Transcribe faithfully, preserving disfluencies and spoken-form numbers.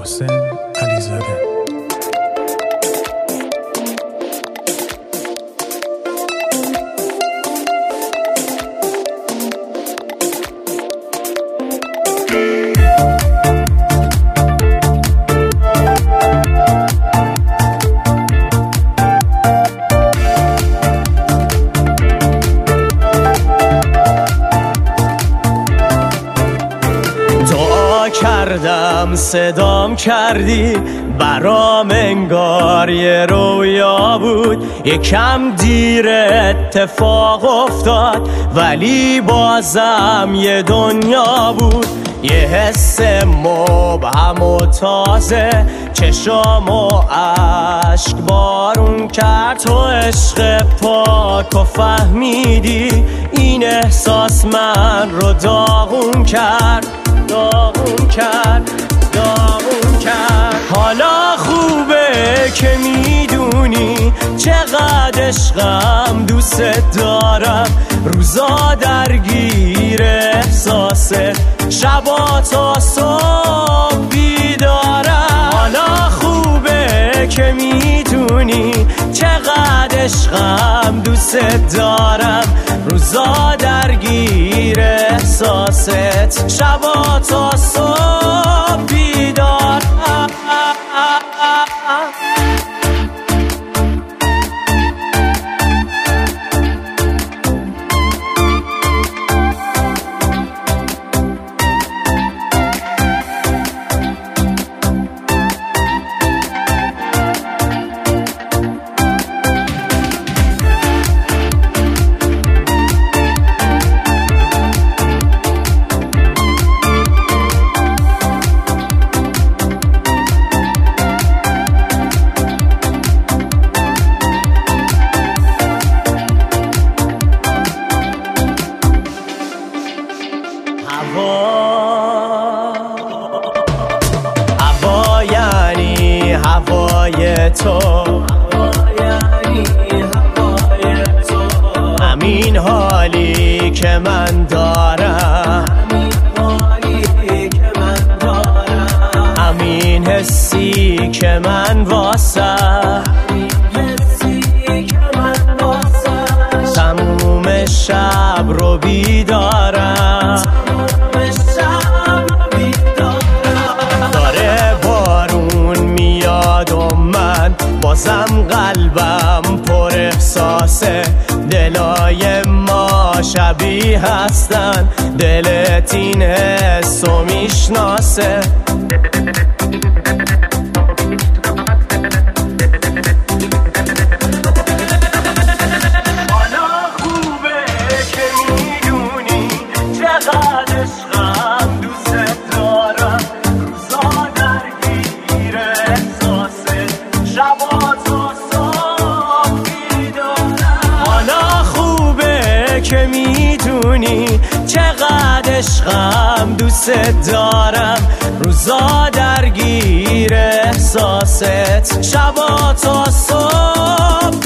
محسن علیزاده. کردم صدام کردی برام انگار یه رویا بود، یکم دیر اتفاق افتاد ولی بازم یه دنیا بود. یه حس مبهم و تازه چشام و عشق بارون کرد، تو عشق پاک و فهمیدی این احساس من رو داغون کرد داغون کرد داغون کرد. حالا خوبه که میدونی چقدر عشقم دوست دارم، روزا درگیر احساست، شبا تا صبح بیدارم. حالا خوبه که میدونی چقدر عشقم دوست دارم، روزا درگیر احساست، شبا تا صبح بیدارم. هوا یعنی هوای تو، همین حالی که من دارم، همین حسی که من واسه تموم شب رو بیدارم. بازم قلبم پر احساسه، دلای ما شبیه هستن، دلت این حسو میشناسه. حالا خوبه که میدونی چقدر عشقم دوست دارم، روزا درگیر احساسه، شبا تا صبح بیدارم. حالا خوبه که میدونی چقدر عشقم دوست دارم، روزا درگیر احساست، شبا تا صبح